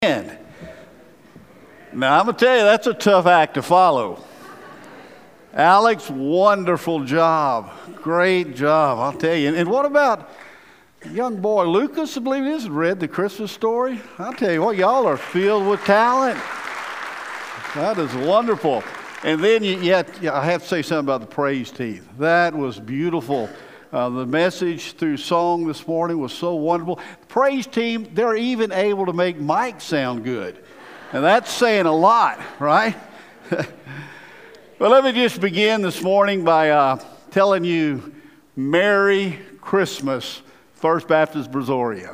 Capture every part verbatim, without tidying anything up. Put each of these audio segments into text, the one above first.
Now, I'm going to tell you, that's a tough act to follow. Alex, wonderful job. Great job, I'll tell you. And, and what about young boy Lucas, I believe it is, read the Christmas story? I'll tell you what, y'all are filled with talent. That is wonderful. And then you, you have, I have to say something about the praise team. That was beautiful. Uh, the message through song this morning was so wonderful. The praise team, they're even able to make Mike sound good. And that's saying a lot, right? Well, let me just begin this morning by uh, telling you Merry Christmas, First Baptist Brazoria.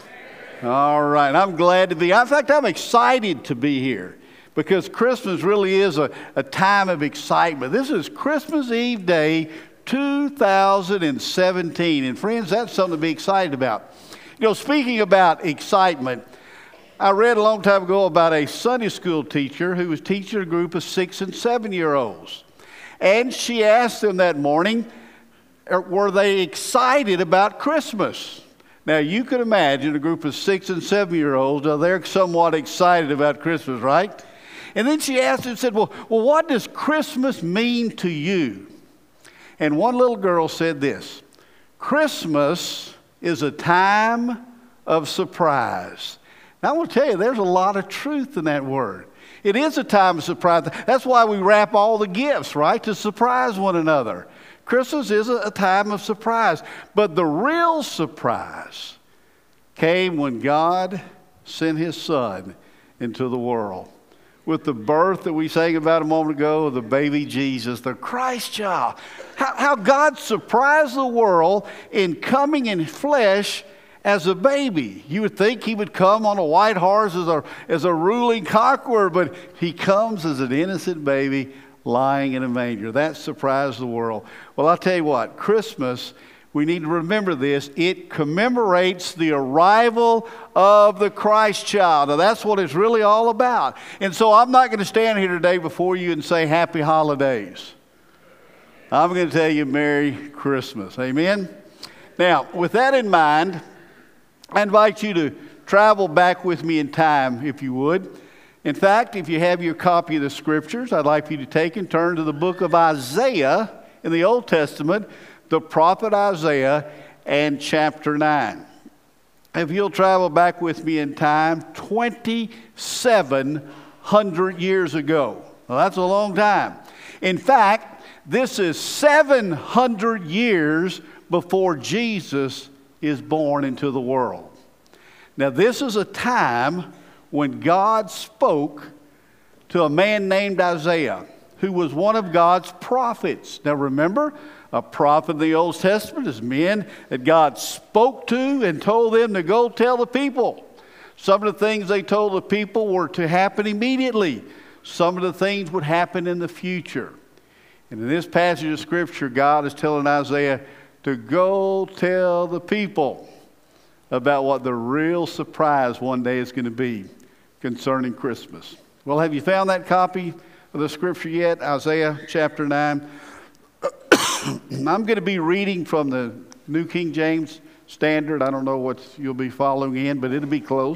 All right, I'm glad to be. In fact, I'm excited to be here because Christmas really is a, a time of excitement. This is Christmas Eve Day, two thousand seventeen. And friends, that's something to be excited about. You know, speaking about excitement, I read a long time ago about a Sunday school teacher who was teaching a group of six and seven year olds. And she asked them that morning, were they excited about Christmas? Now, you can imagine a group of six and seven year olds, uh, they're somewhat excited about Christmas, right? And then she asked and said, well, well, what does Christmas mean to you? And one little girl said this: Christmas is a time of surprise. Now, I want to tell you, there's a lot of truth in that word. It is a time of surprise. That's why we wrap all the gifts, right? To surprise one another. Christmas is a time of surprise. But the real surprise came when God sent His Son into the world. With the birth that we sang about a moment ago of the baby Jesus, the Christ child. How, how God surprised the world in coming in flesh as a baby. You would think He would come on a white horse as a, as a ruling conqueror, but He comes as an innocent baby lying in a manger. That surprised the world. Well, I'll tell you what, Christmas, we need to remember this. It commemorates the arrival of the Christ child. Now, that's what it's really all about. And so I'm not going to stand here today before you and say happy holidays. I'm going to tell you Merry Christmas. Amen? Now, with that in mind, I invite you to travel back with me in time, if you would. In fact, if you have your copy of the Scriptures, I'd like for you to take and turn to the book of Isaiah in the Old Testament, the prophet Isaiah, and chapter nine. If you'll travel back with me in time, twenty-seven hundred years ago. Well, that's a long time. In fact, this is seven hundred years before Jesus is born into the world. Now, this is a time when God spoke to a man named Isaiah, who was one of God's prophets. Now, remember, a prophet in the Old Testament is men that God spoke to and told them to go tell the people. Some of the things they told the people were to happen immediately. Some of the things would happen in the future. And in this passage of Scripture, God is telling Isaiah to go tell the people about what the real surprise one day is going to be concerning Christmas. Well, have you found that copy of the Scripture yet? Isaiah chapter nine. I'm going to be reading from the New King James Standard. I don't know what you'll be following in, but it'll be close.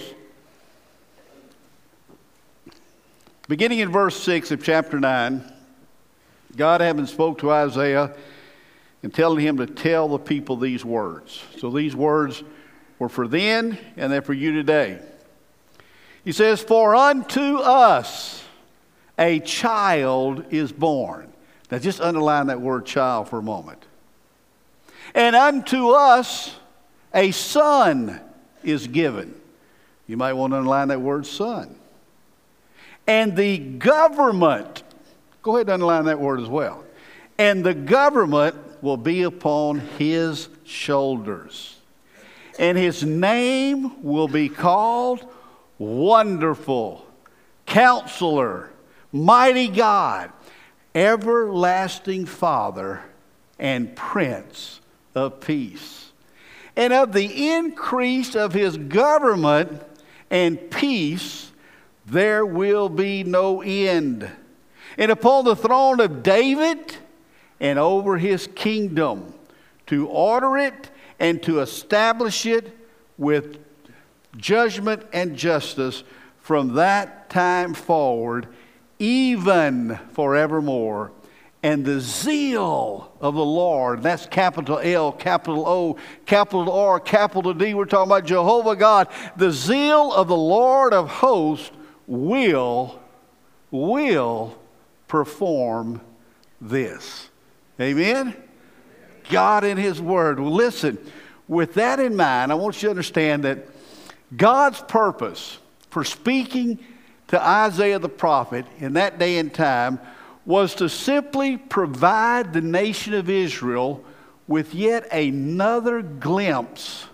Beginning in verse six of chapter nine, God having spoke to Isaiah and telling him to tell the people these words. So these words were for then and they're for you today. He says, for unto us a child is born. Now just underline that word child for a moment. And unto us a son is given. You might want to underline that word son. And the government, go ahead and underline that word as well. And the government will be upon his shoulders. And his name will be called Wonderful, Counselor, Mighty God, Everlasting Father, and Prince of Peace. And of the increase of his government and peace, there will be no end. And upon the throne of David and over his kingdom, to order it and to establish it with judgment and justice from that time forward, even forevermore. And the zeal of the Lord, that's capital L, capital O, capital R, capital D. We're talking about Jehovah God. The zeal of the Lord of hosts will, will perform this. Amen? God in His Word. Well, listen, with that in mind, I want you to understand that God's purpose for speaking to Isaiah the prophet in that day and time was to simply provide the nation of Israel with yet another glimpse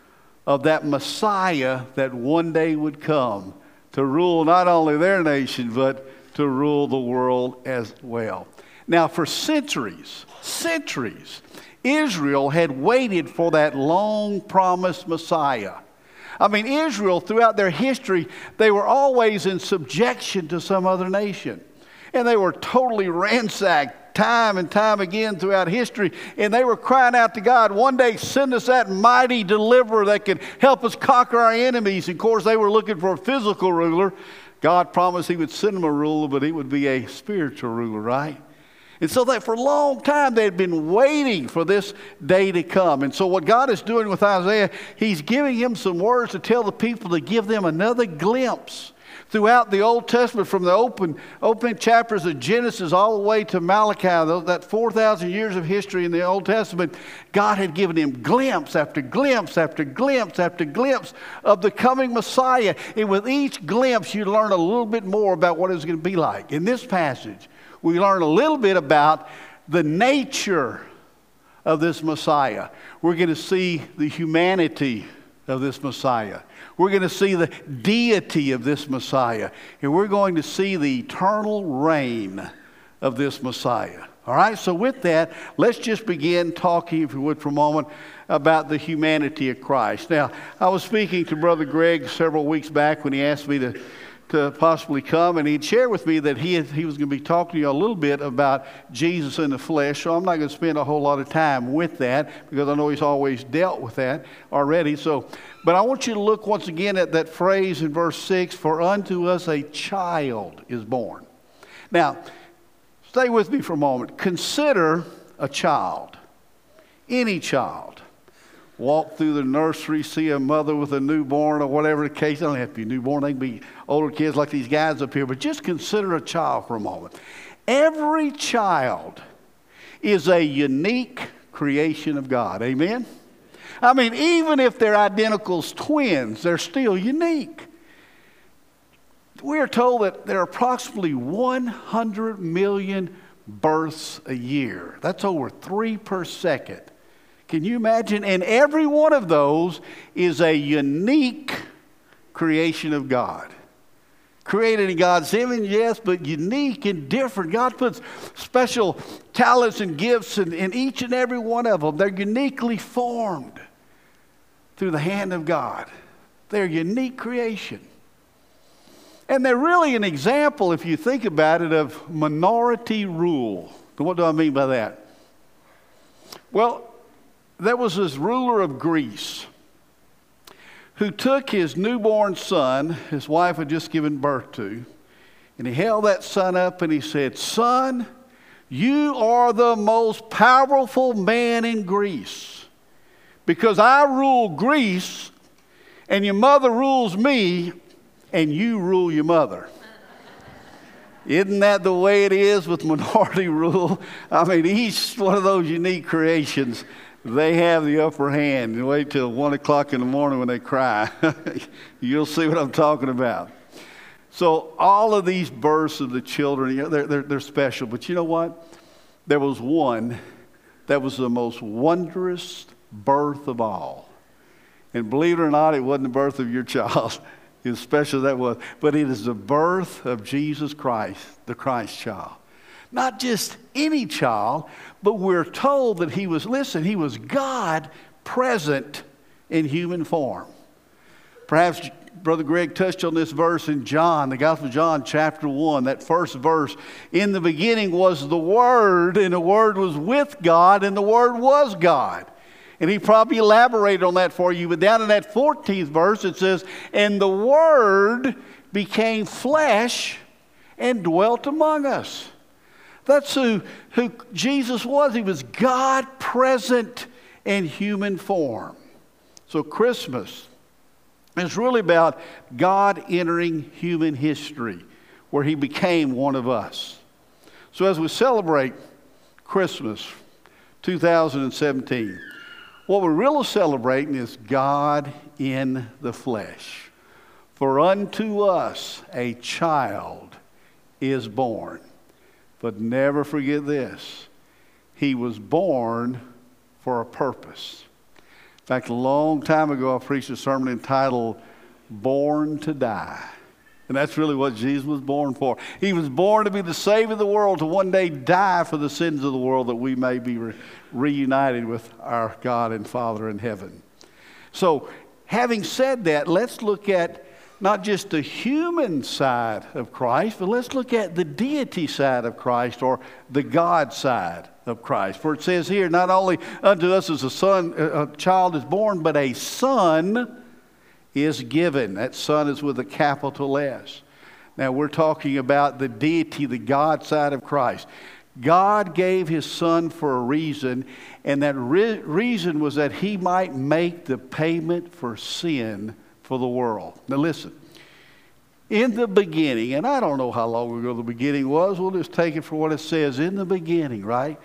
of that Messiah that one day would come to rule not only their nation, but to rule the world as well. Now, for centuries, centuries, Israel had waited for that long-promised Messiah. I mean, Israel, throughout their history, they were always in subjection to some other nation. And they were totally ransacked time and time again throughout history. And they were crying out to God, one day send us that mighty deliverer that could help us conquer our enemies. And of course, they were looking for a physical ruler. God promised He would send them a ruler, but He would be a spiritual ruler, right? And so that for a long time they had been waiting for this day to come. And so what God is doing with Isaiah, He's giving him some words to tell the people, to give them another glimpse. Throughout the Old Testament, from the open, opening chapters of Genesis all the way to Malachi, that four thousand years of history in the Old Testament, God had given him glimpse after glimpse after glimpse after glimpse of the coming Messiah. And with each glimpse, you learn a little bit more about what it was going to be like. In this passage, we learn a little bit about the nature of this Messiah. We're going to see the humanity of this Messiah. We're going to see the deity of this Messiah. And we're going to see the eternal reign of this Messiah. All right, so with that, let's just begin talking, if you would, for a moment about the humanity of Christ. Now, I was speaking to Brother Greg several weeks back when he asked me to, to possibly come, and he'd share with me that he, had, he was going to be talking to you a little bit about Jesus in the flesh. So I'm not going to spend a whole lot of time with that because I know he's always dealt with that already. So, but I want you to look once again at that phrase in verse six, for unto us a child is born. Now, stay with me for a moment. Consider a child, any child. Walk through the nursery, see a mother with a newborn or whatever the case. They don't have to be newborn. They can be older kids like these guys up here. But just consider a child for a moment. Every child is a unique creation of God. Amen? I mean, even if they're identical twins, they're still unique. We are told that there are approximately one hundred million births a year. That's over three per second. Can you imagine? And every one of those is a unique creation of God. Created in God's image, yes, but unique and different. God puts special talents and gifts in, in each and every one of them. They're uniquely formed through the hand of God. They're a unique creation. And they're really an example, if you think about it, of minority rule. What do I mean by that? Well, there was this ruler of Greece who took his newborn son, his wife had just given birth to, and he held that son up and he said, "Son, you are the most powerful man in Greece, because I rule Greece and your mother rules me and you rule your mother." Isn't that the way it is with minority rule? I mean, each one of those unique creations, they have the upper hand. You wait till one o'clock in the morning when they cry. You'll see what I'm talking about. So all of these births of the children, you know, they're, they're, they're special. But you know what? There was one that was the most wondrous birth of all. And believe it or not, it wasn't the birth of your child. As special as that was. But it is the birth of Jesus Christ, the Christ child. Not just any child, but we're told that he was, listen, he was God present in human form. Perhaps Brother Greg touched on this verse in John, the Gospel of John, chapter one, that first verse. In the beginning was the Word, and the Word was with God, and the Word was God. And he probably elaborated on that for you. But down in that fourteenth verse, it says, and the Word became flesh and dwelt among us. That's who, who Jesus was. He was God present in human form. So Christmas is really about God entering human history, where he became one of us. So as we celebrate Christmas two thousand seventeen, what we're really celebrating is God in the flesh. For unto us a child is born. But never forget this: he was born for a purpose. In fact, a long time ago, I preached a sermon entitled Born to Die. And that's really what Jesus was born for. He was born to be the Savior of the world, to one day die for the sins of the world, that we may be re- reunited with our God and Father in heaven. So, having said that, let's look at not just the human side of Christ, but let's look at the deity side of Christ, or the God side of Christ. For it says here, not only unto us as a son, a child is born, but a son is given. That son is with a capital S. Now we're talking about the deity, the God side of Christ. God gave his son for a reason, and that re- reason was that he might make the payment for sin for the world. Now listen, in the beginning, and I don't know how long ago the beginning was, we'll just take it for what it says. In the beginning, right?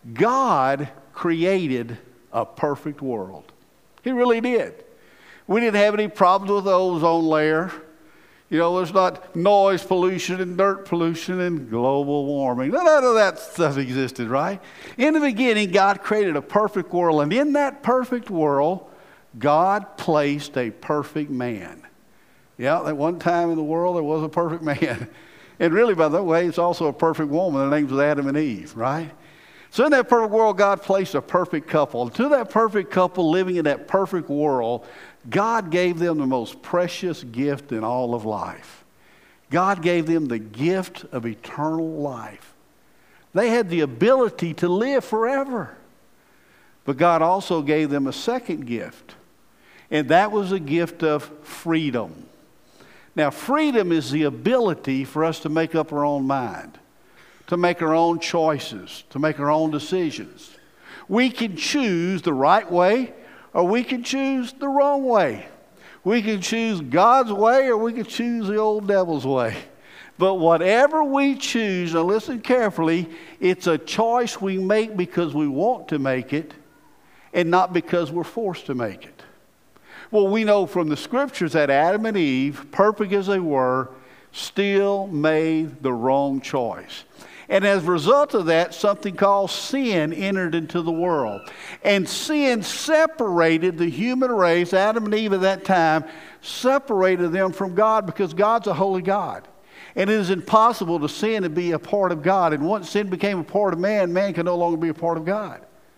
God created a perfect world. He really did. We didn't have any problems with the ozone layer. You know, there's not noise pollution and dirt pollution and global warming. None of that stuff existed, right? In the beginning, God created a perfect world. And in that perfect world, God placed a perfect man. Yeah, at one time in the world, there was a perfect man. And really, by the way, it's also a perfect woman. Their names was Adam and Eve, right? So in that perfect world, God placed a perfect couple. And to that perfect couple living in that perfect world, God gave them the most precious gift in all of life. God gave them the gift of eternal life. They had the ability to live forever. But God also gave them a second gift, and that was a gift of freedom. Now, freedom is the ability for us to make up our own mind, to make our own choices, to make our own decisions. We can choose the right way, or we can choose the wrong way. We can choose God's way, or we can choose the old devil's way. But whatever we choose, now listen carefully, it's a choice we make because we want to make it, and not because we're forced to make it. Well, we know from the scriptures that Adam and Eve, perfect as they were, still made the wrong choice. And as a result of that, something called sin entered into the world. And sin separated the human race, Adam and Eve at that time, separated them from God, because God's a holy God. And it is impossible to sin and be a part of God. And once sin became a part of man, man can no longer be a part of God.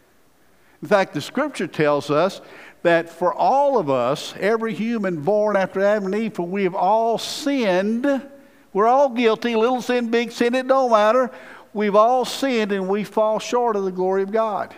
In fact, the scripture tells us that for all of us, every human born after Adam and Eve, for we have all sinned. We're all guilty, little sin, big sin, it don't matter. We've all sinned and we fall short of the glory of God.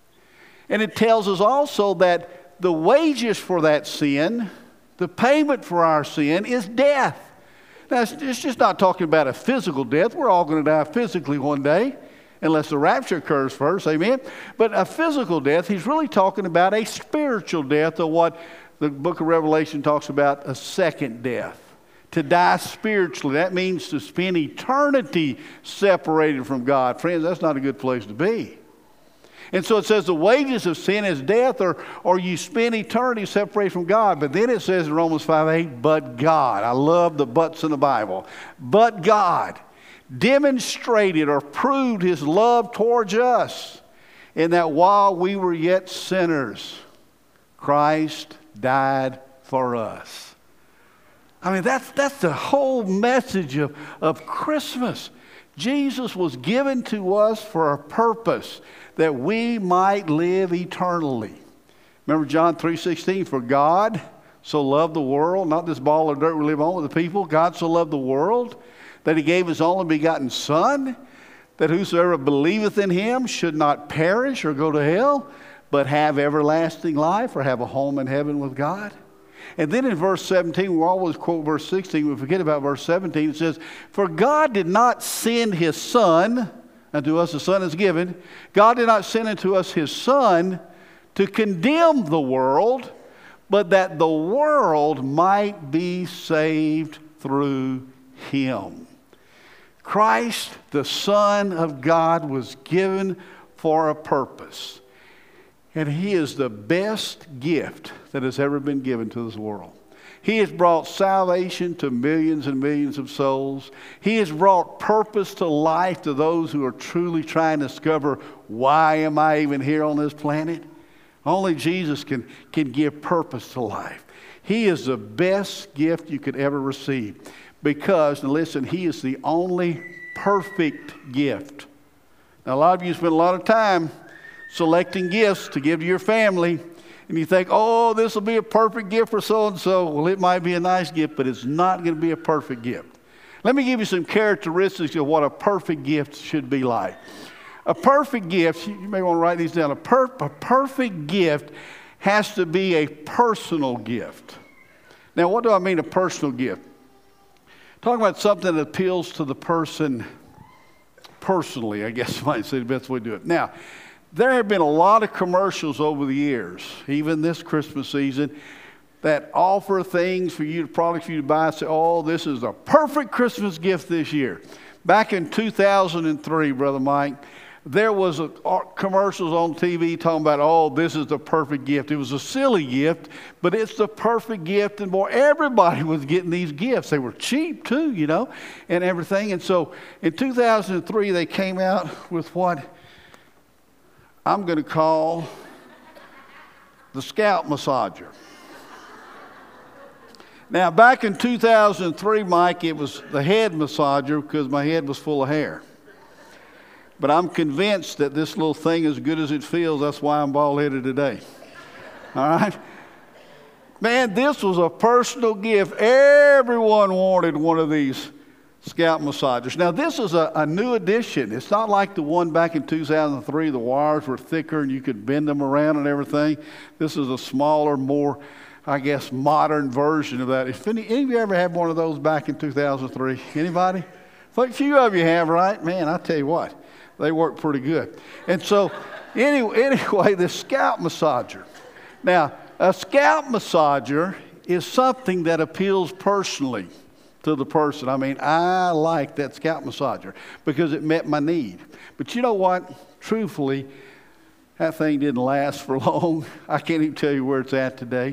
And it tells us also that the wages for that sin, the payment for our sin, is death. Now, it's just not talking about a physical death. We're all going to die physically one day, unless the rapture occurs first, amen? But a physical death, he's really talking about a spiritual death, or what the book of Revelation talks about, a second death. To die spiritually, that means to spend eternity separated from God. Friends, that's not a good place to be. And so it says the wages of sin is death, or, or you spend eternity separated from God. But then it says in Romans five eight, but God. I love the buts in the Bible. But God demonstrated or proved his love towards us, in that while we were yet sinners, Christ died for us. I mean, that's, that's the whole message of, of Christmas. Jesus was given to us for a purpose, that we might live eternally. Remember John three sixteen, for God so loved the world, not this ball of dirt we live on with the people. God so loved the world that he gave his only begotten Son, that whosoever believeth in him should not perish or go to hell, but have everlasting life, or have a home in heaven with God. And then in verse seventeen, we always quote verse sixteen, we forget about verse seventeen. It says, for God did not send his Son, unto us the Son is given. God did not send unto us his Son to condemn the world, but that the world might be saved through him. Christ, the Son of God, was given for a purpose. And he is the best gift that has ever been given to this world. He has brought salvation to millions and millions of souls. He has brought purpose to life to those who are truly trying to discover, why am I even here on this planet? Only Jesus can, can give purpose to life. He is the best gift you could ever receive because, and listen, he is the only perfect gift. Now, a lot of you spend a lot of time selecting gifts to give to your family, and you think, oh, this will be a perfect gift for so-and-so. Well, it might be a nice gift, but it's not going to be a perfect gift. Let me give you some characteristics of what a perfect gift should be like. A perfect gift, you may want to write these down, a, per, a perfect gift has to be a personal gift. Now, what do I mean a personal gift? Talking about something that appeals to the person personally, I guess you might say the best way to do it. Now, there have been a lot of commercials over the years, even this Christmas season, that offer things for you, products for you to buy and say, oh, this is a perfect Christmas gift this year. Back in two thousand three, Brother Mike, there was a, commercials on T V talking about, oh, this is the perfect gift. It was a silly gift, but it's the perfect gift. And boy, everybody was getting these gifts. They were cheap too, you know, and everything. And so in two thousand three, they came out with what I'm going to call the scalp massager. Now, back in two thousand three, Mike, it was the head massager because my head was full of hair. But I'm convinced that this little thing, as good as it feels, that's why I'm bald-headed today. All right? Man, this was a personal gift. Everyone wanted one of these scalp massagers. Now, this is a, a new addition. It's not like the one back in two thousand three. The wires were thicker and you could bend them around and everything. This is a smaller, more, I guess, modern version of that. If any, any of you ever had one of those back in two thousand three? Anybody? A few of you have, right? Man, I tell you what. They work pretty good. And so, anyway, anyway, the scalp massager. Now, a scalp massager is something that appeals personally to the person. I mean, I like that scalp massager because it met my need. But you know what? Truthfully, that thing didn't last for long. I can't even tell you where it's at today.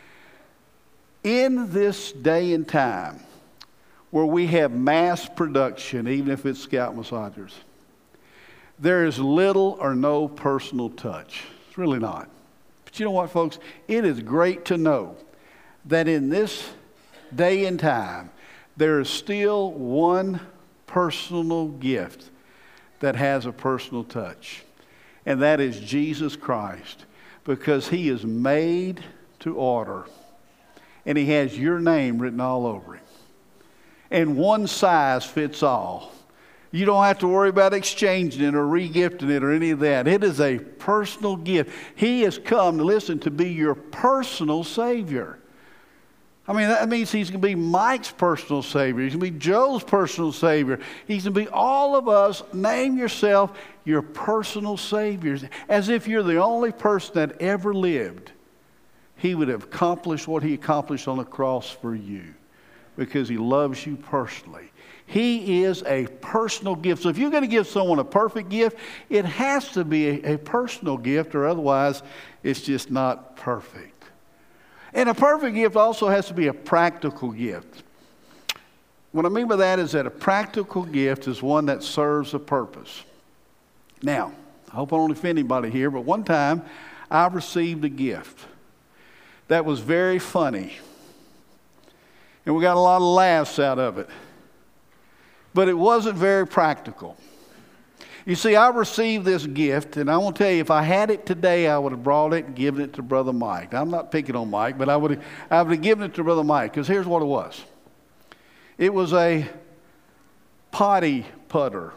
In this day and time where we have mass production, even if it's scalp massagers, there is little or no personal touch. It's really not. But you know what, folks? It is great to know that in this day and time, there is still one personal gift that has a personal touch. And that is Jesus Christ. Because he is made to order. And he has your name written all over him. And one size fits all. You don't have to worry about exchanging it or regifting it or any of that. It is a personal gift. He has come, to listen, to be your personal Savior. I mean, that means he's going to be Mike's personal Savior. He's going to be Joe's personal Savior. He's going to be all of us. Name yourself your personal Savior. As if you're the only person that ever lived. He would have accomplished what he accomplished on the cross for you. Because he loves you personally. He is a personal gift. So if you're going to give someone a perfect gift, it has to be a, a personal gift, or otherwise it's just not perfect. And a perfect gift also has to be a practical gift. What I mean by that is that a practical gift is one that serves a purpose. Now, I hope I don't offend anybody here, but one time I received a gift that was very funny. And we got a lot of laughs out of it. But it wasn't very practical. You see, I received this gift, and I want to tell you, if I had it today, I would have brought it and given it to Brother Mike. I'm not picking on Mike, but I would have, I would have given it to Brother Mike, because here's what it was. It was a potty putter.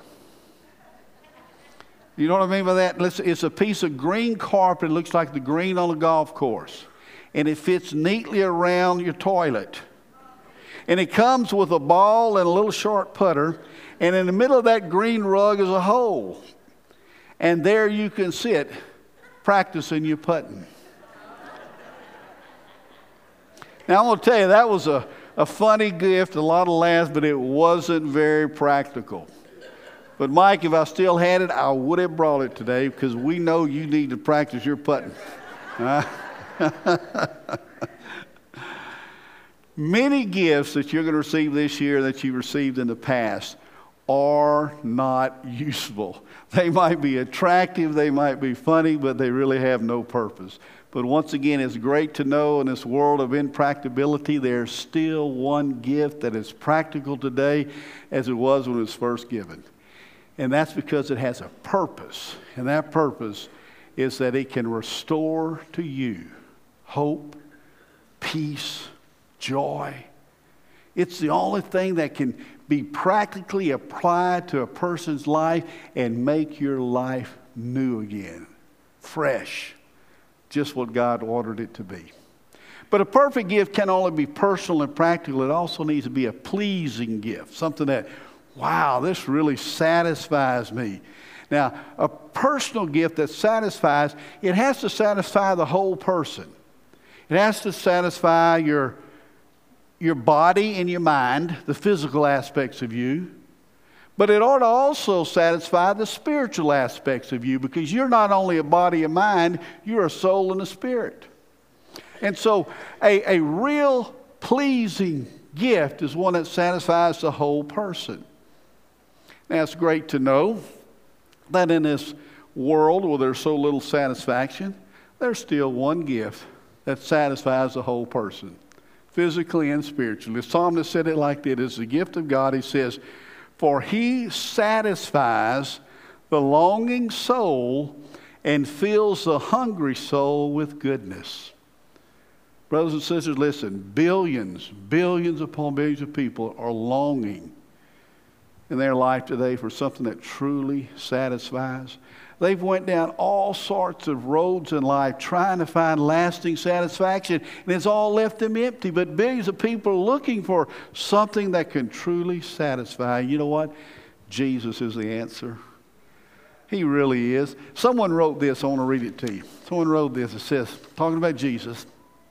You know what I mean by that? It's a piece of green carpet. It looks like the green on a golf course. and it fits neatly around your toilet. And it comes with a ball and a little short putter, and in the middle of that green rug is a hole. And there you can sit practicing your putting. Now, I'm going to tell you, that was a, a funny gift, a lot of laughs, but it wasn't very practical. But, Mike, if I still had it, I would have brought it today because we know you need to practice your putting. Uh, Many gifts that you're going to receive this year that you received in the past are not useful. They might be attractive, they might be funny, but they really have no purpose. But once again, it's great to know in this world of impracticability, there's still one gift that is practical today as it was when it was first given. And that's because it has a purpose. And that purpose is that it can restore to you hope, peace, joy. It's the only thing that can be practically applied to a person's life and make your life new again, fresh, just what God ordered it to be. But a perfect gift can only be personal and practical. It also needs to be a pleasing gift, something that, wow, this really satisfies me. Now, a personal gift that satisfies, it has to satisfy the whole person. It has to satisfy your your body and your mind, the physical aspects of you, but it ought to also satisfy the spiritual aspects of you because you're not only a body and mind, you're a soul and a spirit. And so a, a real pleasing gift is one that satisfies the whole person. Now, it's great to know that in this world where there's so little satisfaction, there's still one gift that satisfies the whole person, physically and spiritually. The psalmist said it like this: it's the gift of God. He says, for he satisfies the longing soul and fills the hungry soul with goodness. Brothers and sisters, listen, billions, billions upon billions of people are longing in their life today for something that truly satisfies. They've went down all sorts of roads in life trying to find lasting satisfaction, and it's all left them empty. But billions of people are looking for something that can truly satisfy. You know what? Jesus is the answer. He really is. Someone wrote this. I want to read it to you. Someone wrote this. It says, talking about Jesus,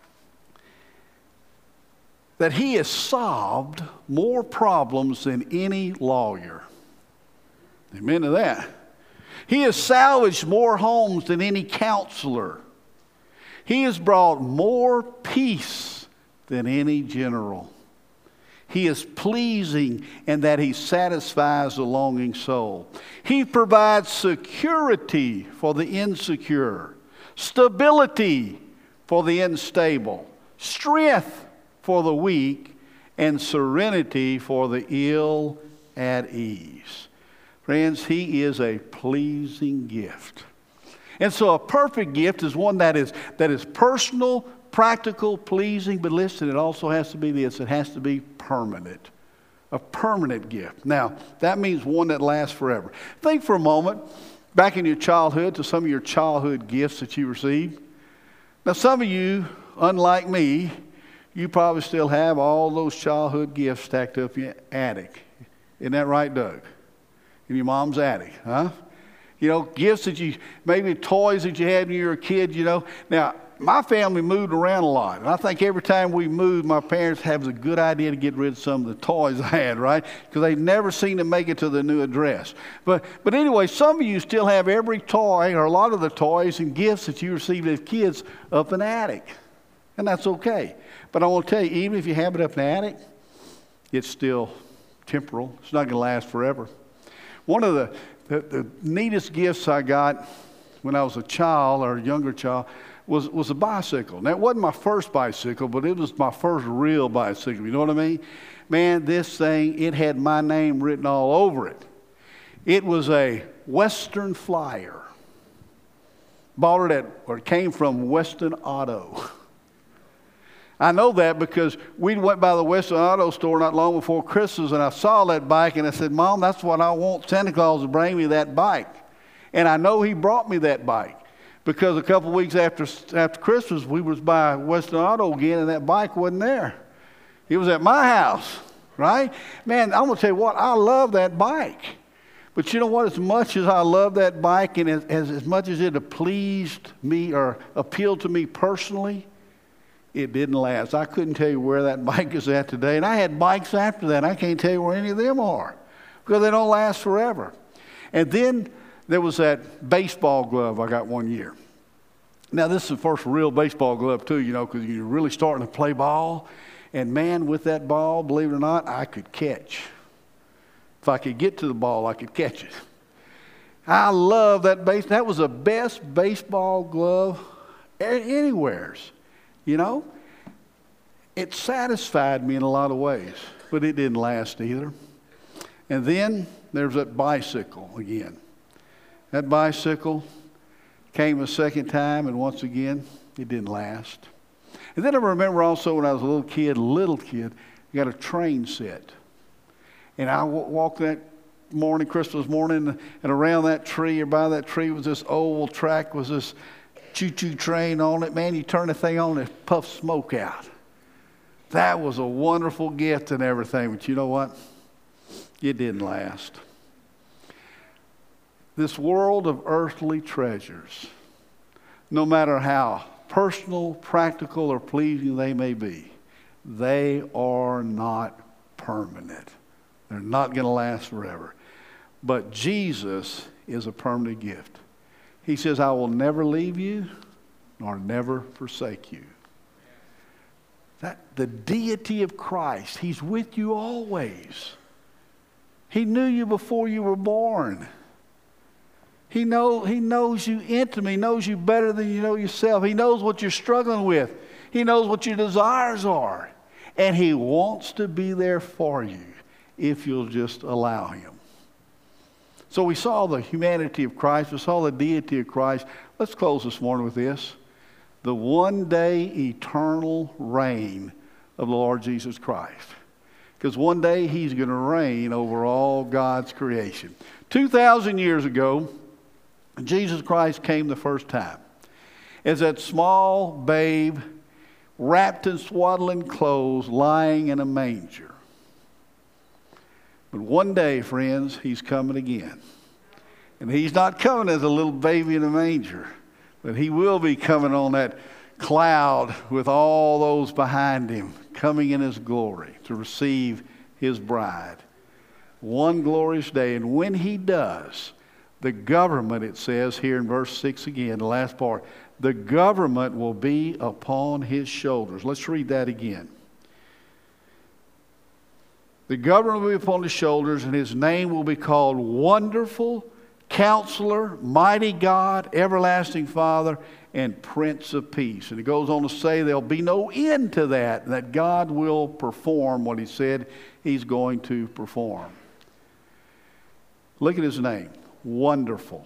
that he has solved more problems than any lawyer. Amen to that. He has salvaged more homes than any counselor. He has brought more peace than any general. He is pleasing in that he satisfies the longing soul. He provides security for the insecure, stability for the unstable, strength for the weak, and serenity for the ill at ease. Friends, he is a pleasing gift. And so a perfect gift is one that is, that is personal, practical, pleasing, but listen, it also has to be this. It has to be permanent. A permanent gift. Now, that means one that lasts forever. Think for a moment back in your childhood to some of your childhood gifts that you received. Now, some of you, unlike me, you probably still have all those childhood gifts stacked up in your attic. Isn't that right, Doug? In your mom's attic, huh? You know, gifts that you, maybe toys that you had when you were a kid, you know. Now, my family moved around a lot. And I think every time we moved, my parents had a good idea to get rid of some of the toys I had, right? Because they'd never seen them make it to the new address. But, but anyway, some of you still have every toy or a lot of the toys and gifts that you received as kids up in the attic. And that's okay. But I want to tell you, even if you have it up in the attic, it's still temporal. It's not going to last forever. One of the, the, the neatest gifts I got when I was a child or a younger child was, was a bicycle. Now, it wasn't my first bicycle, but it was my first real bicycle. You know what I mean? Man, this thing, it had my name written all over it. It was a Western Flyer. Bought it at, or it came from Western Auto. I know that because we went by the Western Auto store not long before Christmas, and I saw that bike, and I said, Mom, that's what I want Santa Claus to bring me, that bike. And I know he brought me that bike because a couple of weeks after, after Christmas, we was by Western Auto again, and that bike wasn't there. It was at my house, right? Man, I'm going to tell you what, I love that bike. But you know what? As much as I love that bike and as, as, as much as it pleased me or appealed to me personally, it didn't last. I couldn't tell you where that bike is at today. And I had bikes after that. I can't tell you where any of them are because they don't last forever. And then there was that baseball glove I got one year. Now, this is the first real baseball glove, too, you know, because you're really starting to play ball. And, man, with that ball, believe it or not, I could catch. If I could get to the ball, I could catch it. I love that base. That was the best baseball glove anywheres. You know, it satisfied me in a lot of ways, but it didn't last either. And then there's that bicycle again. That bicycle came a second time, and once again, it didn't last. And then I remember also when I was a little kid, little kid, I got a train set. And I walked that morning, Christmas morning, and around that tree or by that tree was this oval track, was this choo-choo train on it. Man, you turn the thing on and it puffs smoke out. That was a wonderful gift and everything, but you know what? It didn't last. This world of earthly treasures, no matter how personal, practical, or pleasing they may be, they are not permanent. They're not going to last forever. But Jesus is a permanent gift. He says, I will never leave you nor never forsake you. That the deity of Christ, He's with you always. He knew you before you were born. He, know, he knows you intimately. He knows you better than you know yourself. He knows what you're struggling with. He knows what your desires are. And He wants to be there for you if you'll just allow Him. So we saw the humanity of Christ. We saw the deity of Christ. Let's close this morning with this. The one day eternal reign of the Lord Jesus Christ. Because one day He's going to reign over all God's creation. two thousand years ago, Jesus Christ came the first time as that small babe wrapped in swaddling clothes lying in a manger. But one day, friends, He's coming again. And He's not coming as a little baby in a manger, but He will be coming on that cloud with all those behind Him, coming in His glory to receive His bride. One glorious day. And when He does, the government, it says here in verse six again, the last part, the government will be upon His shoulders. Let's read that again. The government will be upon His shoulders, and His name will be called Wonderful, Counselor, Mighty God, Everlasting Father, and Prince of Peace. And it goes on to say there'll be no end to that, that God will perform what He said He's going to perform. Look at His name, Wonderful.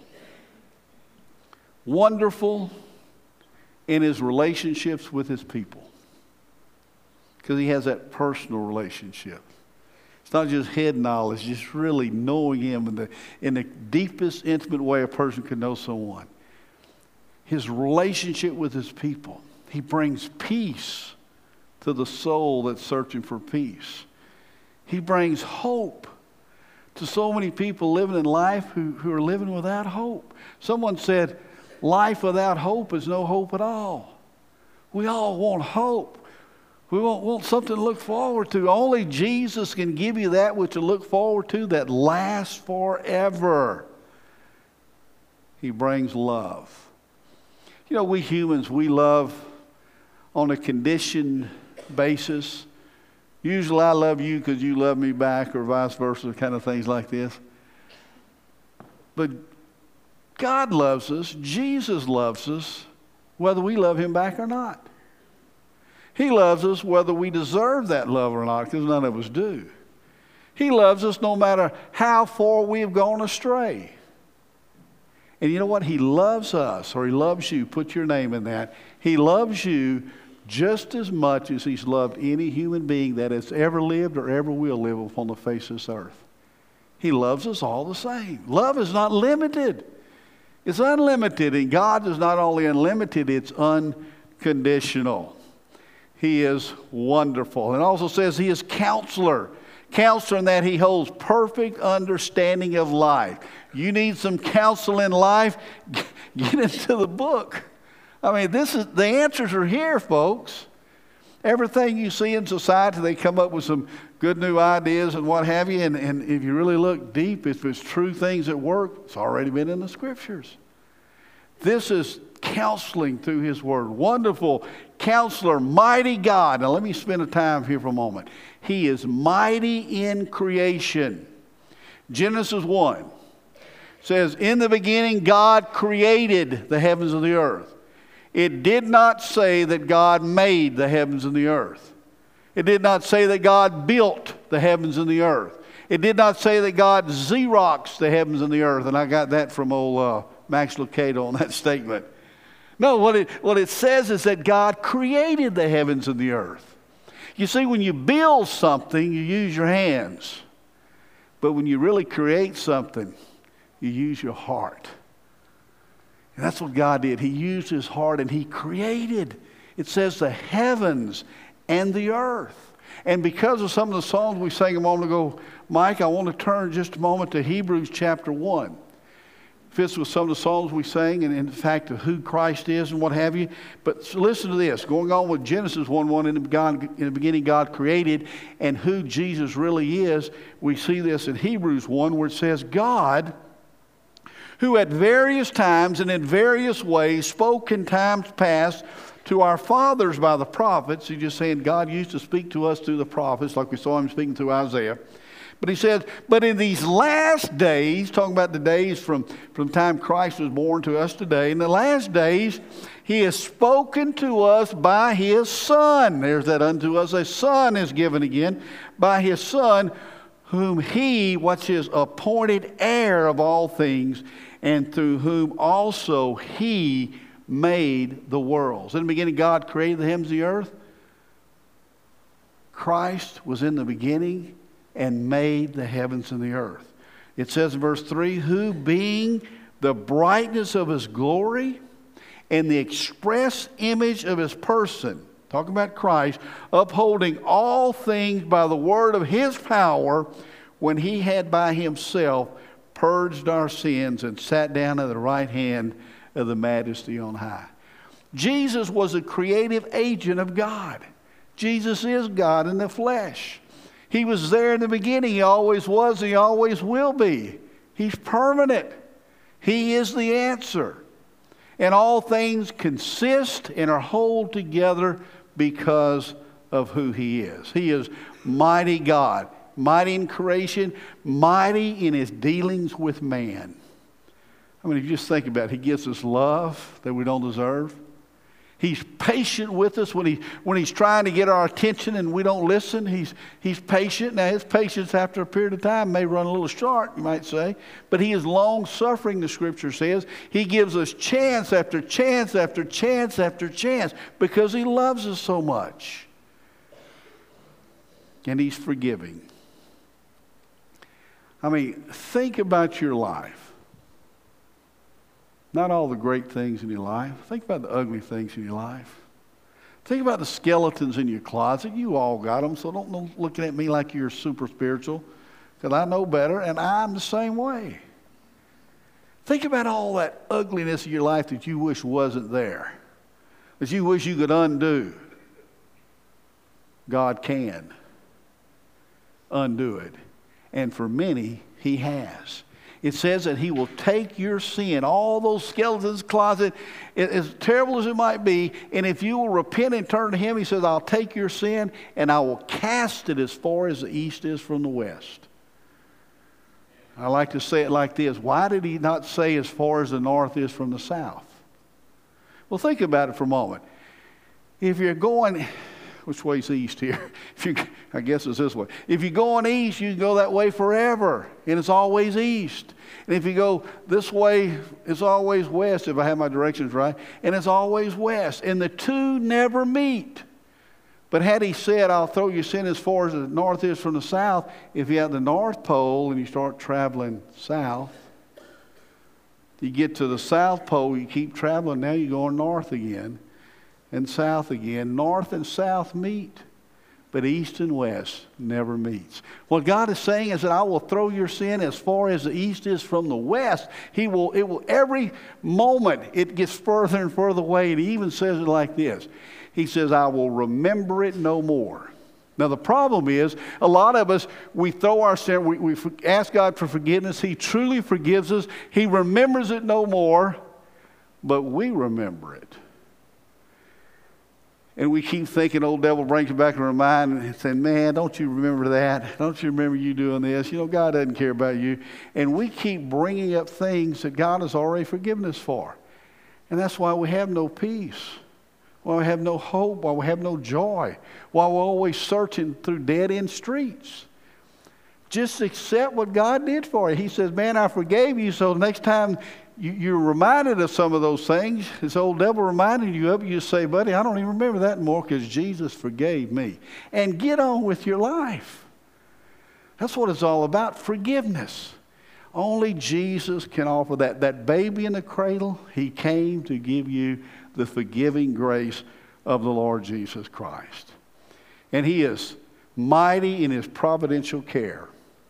Wonderful in His relationships with His people, because He has that personal relationship. It's not just head knowledge, just really knowing Him in the, in the deepest, intimate way a person could know someone. His relationship with His people. He brings peace to the soul that's searching for peace. He brings hope to so many people living in life who, who are living without hope. Someone said, life without hope is no hope at all. We all want hope. We want, want something to look forward to. Only Jesus can give you that which to look forward to that lasts forever. He brings love. You know, we humans, we love on a condition basis. Usually I love you because you love me back, or vice versa, kind of things like this. But God loves us, Jesus loves us, whether we love Him back or not. He loves us whether we deserve that love or not, because none of us do. He loves us no matter how far we've gone astray. And you know what? He loves us, or He loves you. Put your name in that. He loves you just as much as He's loved any human being that has ever lived or ever will live upon the face of this earth. He loves us all the same. Love is not limited. It's unlimited, and God is not only unlimited, it's unconditional. He is wonderful. And it also says he is counselor. Counselor in that he holds perfect understanding of life. You need some counsel in life, get into the book. I mean, this is the answers are here, folks. Everything you see in society, they come up with some good new ideas and what have you. And, and if you really look deep, if it's true things that work, it's already been in the scriptures. This is counseling through his word. Wonderful counselor, mighty God. Now let me spend a time here for a moment. He is mighty in creation. Genesis one says, in the beginning God created the heavens and the earth. It did not say that God made the heavens and the earth. It did not say that God built the heavens and the earth. It did not say that God Xeroxed the heavens and the earth. And I got that from old uh, Max Lucado on that statement. No, what it, what it says is that God created the heavens and the earth. You see, when you build something, you use your hands. But when you really create something, you use your heart. And that's what God did. He used his heart and he created, it says, the heavens and the earth. And because of some of the songs we sang a moment ago, Mike, I want to turn just a moment to Hebrews chapter one. Fits with some of the songs we sang and in fact of who Christ is and what have you. But listen to this. Going on with Genesis one one, in the, God, in the beginning God created, and who Jesus really is, we see this in Hebrews one where it says, God, who at various times and in various ways spoke in times past to our fathers by the prophets. He's just saying God used to speak to us through the prophets, like we saw him speaking through Isaiah. But he says, but in these last days, talking about the days from, from the time Christ was born to us today, in the last days, he has spoken to us by his Son. There's that unto us a Son is given again, by his Son, whom he, what's his, appointed heir of all things, and through whom also he made the worlds. In the beginning, God created the heavens and the earth. Christ was in the beginning and made the heavens and the earth. It says in verse three, who being the brightness of his glory and the express image of his person, talking about Christ, upholding all things by the word of his power, when he had by himself purged our sins and sat down at the right hand of the majesty on high. Jesus was a creative agent of God. Jesus is God in the flesh. He was there in the beginning. He always was. He always will be. He's permanent. He is the answer. And all things consist and are held together because of who he is. He is mighty God, mighty in creation, mighty in his dealings with man. I mean, if you just think about it, he gives us love that we don't deserve. He's patient with us when, he, when he's trying to get our attention and we don't listen. He's, he's patient. Now, his patience after a period of time may run a little short, you might say. But he is long-suffering, the Scripture says. He gives us chance after chance after chance after chance because he loves us so much. And he's forgiving. I mean, think about your life. Not all the great things in your life. Think about the ugly things in your life. Think about the skeletons in your closet. You all got them, so don't look at me like you're super spiritual, because I know better, and I'm the same way. Think about all that ugliness in your life that you wish wasn't there, that you wish you could undo. God can undo it. And for many, he has. It says that he will take your sin, all those skeletons, closet, as terrible as it might be, and if you will repent and turn to him, he says, I'll take your sin and I will cast it as far as the east is from the west. I like to say it like this. Why did he not say as far as the north is from the south? Well, think about it for a moment. If you're going... Which way's east here? If you, I guess it's this way. If you're going east, you can go that way forever, and it's always east. And if you go this way, it's always west, if I have my directions right, and it's always west. And the two never meet. But had he said, I'll throw your sin as far as the north is from the south, if you're at the North Pole and you start traveling south, You get to the South Pole, you keep traveling, now you're going north again and south again. North and south meet, but east and west never meets. What God is saying is that I will throw your sin as far as the east is from the west. He will, it will, every moment it gets further and further away. And he even says it like this. He says, I will remember it no more. Now the problem is, a lot of us, we throw our sin, we, we ask God for forgiveness. He truly forgives us. He remembers it no more, but we remember it. And we keep thinking, old devil brings it back in our mind and saying, man, don't you remember that? Don't you remember you doing this? You know, God doesn't care about you. And we keep bringing up things that God has already forgiven us for. And that's why we have no peace, why we have no hope, why we have no joy, why we're always searching through dead-end streets. Just accept what God did for you. He says, man, I forgave you, so next time You, you're reminded of some of those things. This old devil reminded you of it. You say, buddy, I don't even remember that anymore because Jesus forgave me. And get on with your life. That's what it's all about, forgiveness. Only Jesus can offer that. That baby in the cradle, he came to give you the forgiving grace of the Lord Jesus Christ. And he is mighty in his providential care.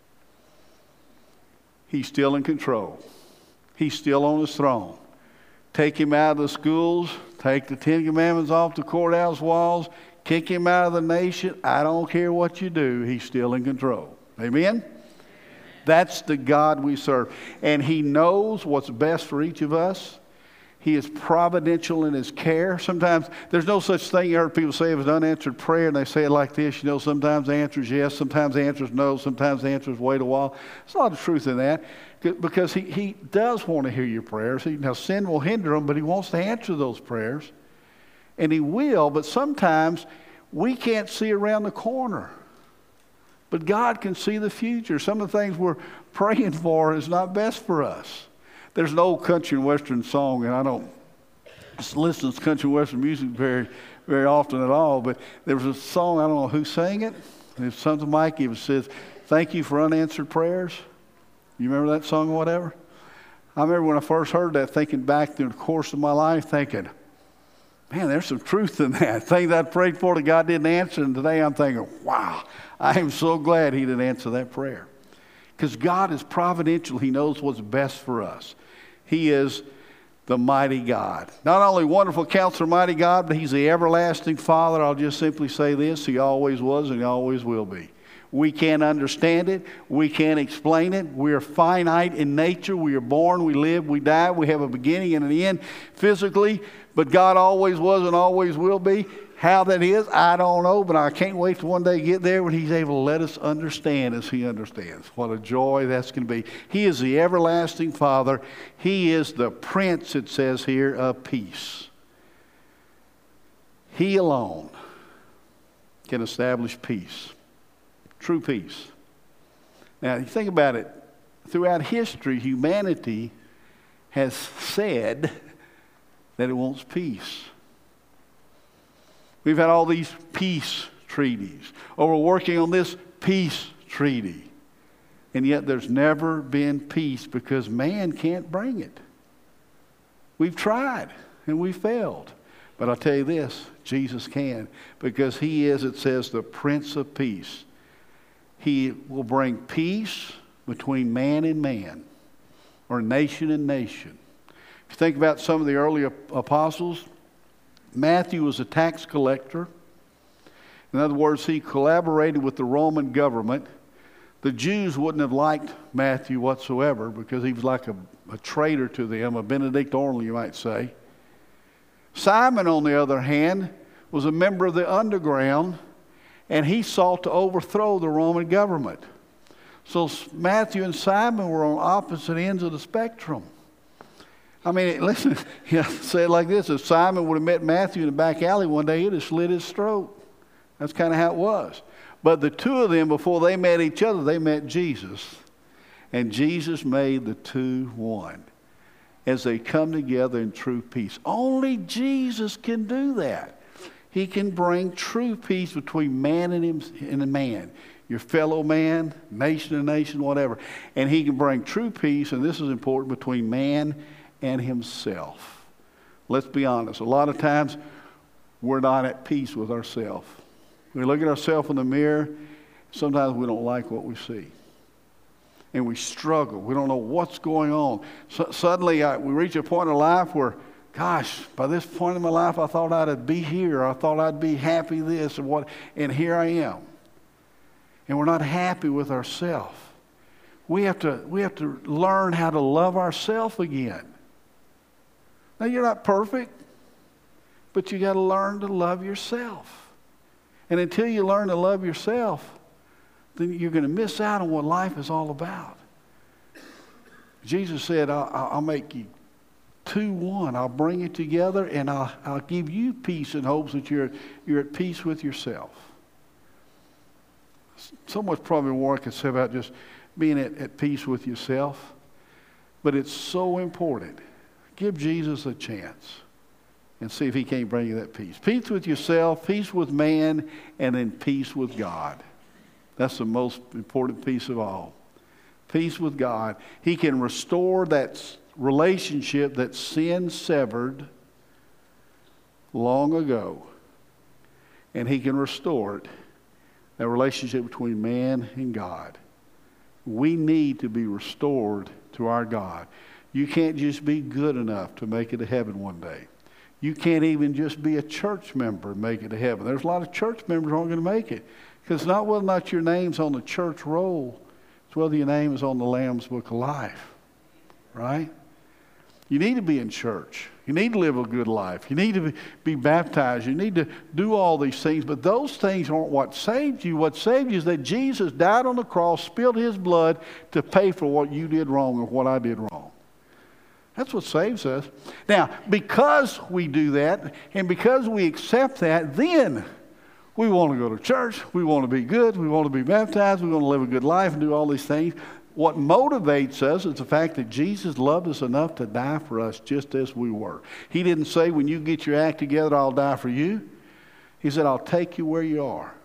He's still in control. He's still on his throne. Take him out of the schools. Take the Ten Commandments off the courthouse walls. Kick him out of the nation. I don't care what you do. He's still in control. Amen? That's the God we serve. And he knows what's best for each of us. He is providential in his care. Sometimes there's no such thing. You heard people say of an unanswered prayer, and they say it like this. You know, sometimes the answer is yes, sometimes the answer is no, sometimes the answer is wait a while. There's a lot of truth in that because he, he does want to hear your prayers. He, now, sin will hinder him, but he wants to answer those prayers. And he will, but sometimes we can't see around the corner. But God can see the future. Some of the things we're praying for is not best for us. There's an old country and western song, and I don't listen to country and western music very, very often at all, but there was a song, I don't know who sang it. It's something Mikey says, thank you for unanswered prayers. You remember that song or whatever? I remember when I first heard that, thinking back through the course of my life, thinking, man, there's some truth in that. Things I prayed for that God didn't answer, and today I'm thinking, wow, I am so glad he didn't answer that prayer. Because God is providential. He knows what's best for us. He is the mighty God. Not only wonderful counselor, mighty God, but he's the everlasting Father. I'll just simply say this. He always was and he always will be. We can't understand it. We can't explain it. We are finite in nature. We are born, we live, we die. We have a beginning and an end physically. But God always was and always will be. How that is, I don't know, but I can't wait to one day get there when he's able to let us understand as he understands. What a joy that's going to be. He is the everlasting Father. He is the Prince, it says here, of peace. He alone can establish peace, true peace. Now, you think about it. Throughout history, humanity has said that it wants peace. We've had all these peace treaties, or we're working on this peace treaty. And yet there's never been peace because man can't bring it. We've tried and we failed. But I'll tell you this, Jesus can, because he is, it says, the Prince of Peace. He will bring peace between man and man, or nation and nation. If you think about some of the early apostles, Matthew was a tax collector. In other words, he collaborated with the Roman government. The Jews wouldn't have liked Matthew whatsoever because he was like a, a traitor to them, a Benedictine, you might say. Simon, on the other hand, was a member of the underground, and he sought to overthrow the Roman government. So Matthew and Simon were on opposite ends of the spectrum. I mean, listen, you know, say it like this. If Simon would have met Matthew in the back alley one day, he'd have slit his throat. That's kind of how it was. But the two of them, before they met each other, they met Jesus. And Jesus made the two one as they come together in true peace. Only Jesus can do that. He can bring true peace between man and, him, and a man. Your fellow man, nation to nation, whatever. And he can bring true peace, and this is important, between man and himself. Let's be honest. A lot of times we're not at peace with ourselves. We look at ourselves in the mirror. Sometimes we don't like what we see. And we struggle. We don't know what's going on. So, suddenly I, we reach a point in life where, gosh, by this point in my life, I thought I'd be here. I thought I'd be happy this and what, and here I am. And we're not happy with ourselves. We have to, we have to learn how to love ourselves again. Now, you're not perfect, but you got to learn to love yourself. And until you learn to love yourself, then you're going to miss out on what life is all about. Jesus said, I'll, I'll make you two one. I'll bring you together, and I'll, I'll give you peace and hopes that you're, you're at peace with yourself. So much probably more I could say about just being at, at peace with yourself. But it's so important. Give Jesus a chance and see if he can't bring you that peace. Peace with yourself, peace with man, and then peace with God. That's the most important piece of all. Peace with God. He can restore that relationship that sin severed long ago. And he can restore it, that relationship between man and God. We need to be restored to our God. You can't just be good enough to make it to heaven one day. You can't even just be a church member and make it to heaven. There's a lot of church members who aren't going to make it. Because it's not whether or not your name's on the church roll. It's whether your name is on the Lamb's Book of Life. Right? You need to be in church. You need to live a good life. You need to be, be baptized. You need to do all these things. But those things aren't what saved you. What saved you is that Jesus died on the cross, spilled his blood to pay for what you did wrong or what I did wrong. That's what saves us. Now, because we do that, and because we accept that, then we want to go to church. We want to be good. We want to be baptized. We want to live a good life and do all these things. What motivates us is the fact that Jesus loved us enough to die for us just as we were. He didn't say, when you get your act together, I'll die for you. He said, I'll take you where you are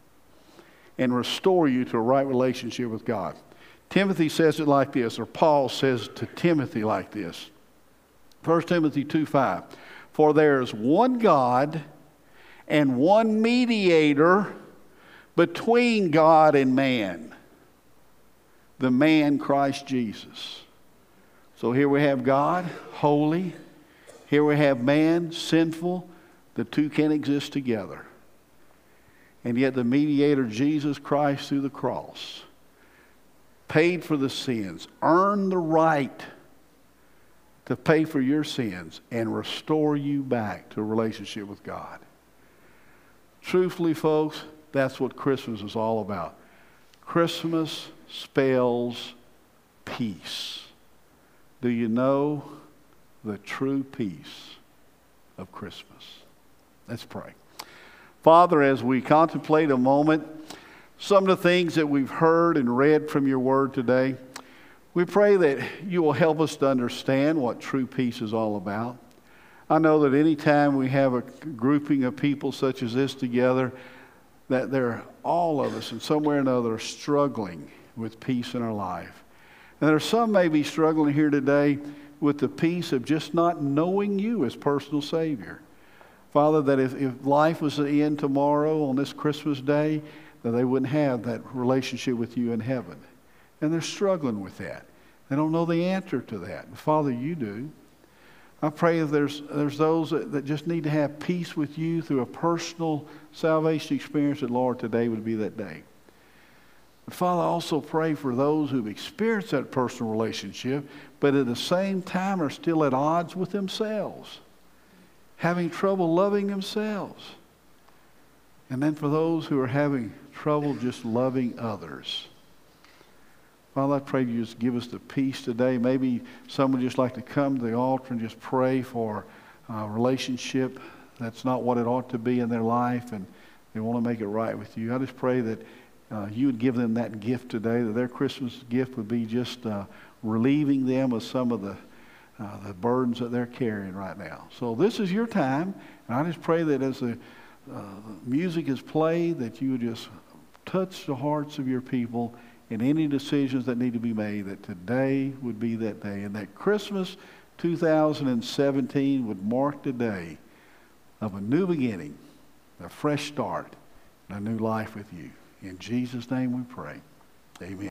and restore you to a right relationship with God. Timothy says it like this, or Paul says to Timothy like this. First Timothy two five. For there is one God and one mediator between God and man, the man Christ Jesus. So here we have God, holy. Here we have man, sinful. The two can't exist together. And yet the mediator, Jesus Christ, through the cross, paid for the sins, earned the right to pay for your sins and restore you back to a relationship with God. Truthfully, folks, that's what Christmas is all about. Christmas spells peace. Do you know the true peace of Christmas? Let's pray. Father, as we contemplate a moment some of the things that we've heard and read from your word today, we pray that you will help us to understand what true peace is all about. I know that any time we have a grouping of people such as this together, that they're all of us in some way or another are struggling with peace in our life. And there are some maybe struggling here today with the peace of just not knowing you as personal Savior. Father, that if, if life was to end tomorrow on this Christmas day, that they wouldn't have that relationship with you in heaven. And they're struggling with that. They don't know the answer to that. But Father, you do. I pray if there's, there's those that, that just need to have peace with you through a personal salvation experience, that Lord, today would be that day. But Father, I also pray for those who've experienced that personal relationship, but at the same time are still at odds with themselves, having trouble loving themselves. And then for those who are having trouble just loving others. Father, I pray you just give us the peace today. Maybe some would just like to come to the altar and just pray for a relationship that's not what it ought to be in their life, and they want to make it right with you. I just pray that uh, you would give them that gift today, that their Christmas gift would be just uh, relieving them of some of the uh, the burdens that they're carrying right now. So this is your time, and I just pray that as the uh, music is played, that you would just touch the hearts of your people in any decisions that need to be made, that today would be that day, and that Christmas two thousand seventeen would mark the day of a new beginning, a fresh start, and a new life with you. In Jesus' name we pray. Amen.